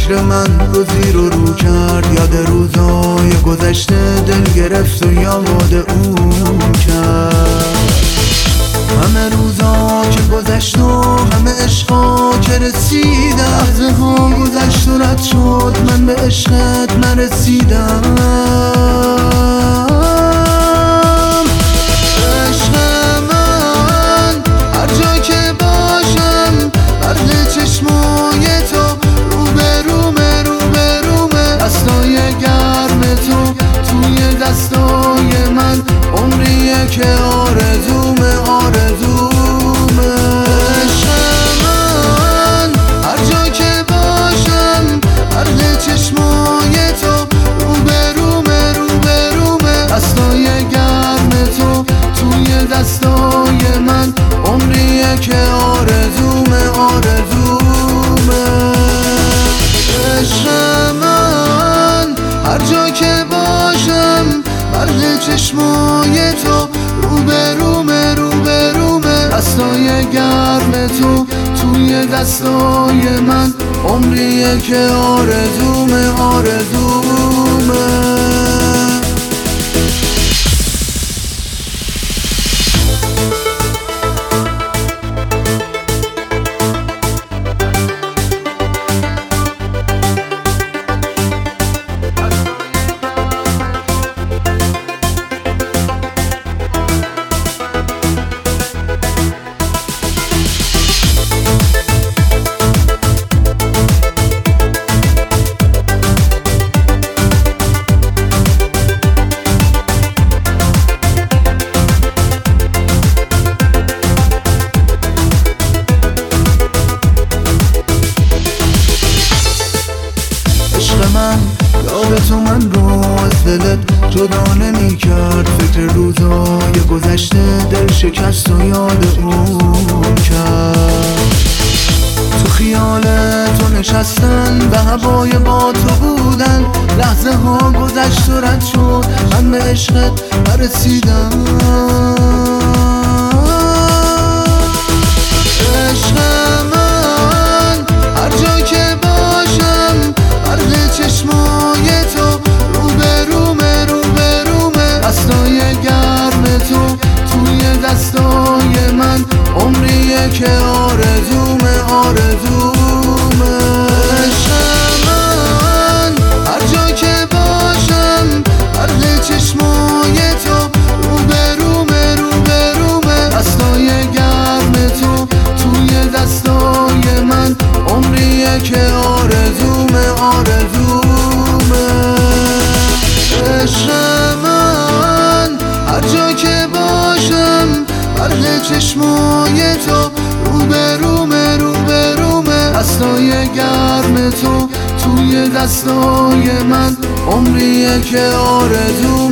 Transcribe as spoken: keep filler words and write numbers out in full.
فکر من روزی رو رو کرد، یاد روزای گذشته دل گرفت و یاد اون کرد. همه روزا که گذشت و همه عشقا که رسیدم، لحظه ها گذشت و رد شد من به عشقت نرسیدم. عشق من هر جا که باشم برق چشمای تو روبرومه روبرومه، دستای گرم تو توی دستای من، عمریه که آرزومه آرزومه. عشق من هر جا که باشم برق چشمای تو روبرومه روبرومه، دستای گرم تو توی دستای من، عمریه که آرزومه آرزومه. عشق من هر جا که باشم برق چشمای تو روبرومه روبرومه، دستای گرم تو توی دستای من، عمریه که آرزومه آرزومه. من یاد تو من رو از دلت جدا نمی کرد، فکر روزای گذشته دل شکست و یاد اون کرد. تو خیال تو نشستن به هوای با تو بودن، لحظه ها گذشت و رد شد من به عشقت نرسیدم. عشق من هر جا که باشم برق چشمای تو روبرومه روبرومه، دستای گرم تو توی دستای من، عمریه که آرزومه آرزومه. عشق من هر جا که باشم برق چشمای تو روبرومه روبرومه، دستای گرم تو توی دستای من، عمریه که آرزومه آرزومه. عشق من هر جا که باشم برق چشمای تو روبرومه روبرومه، دستای گرم تو توی دستای من، عمریه که آرزومه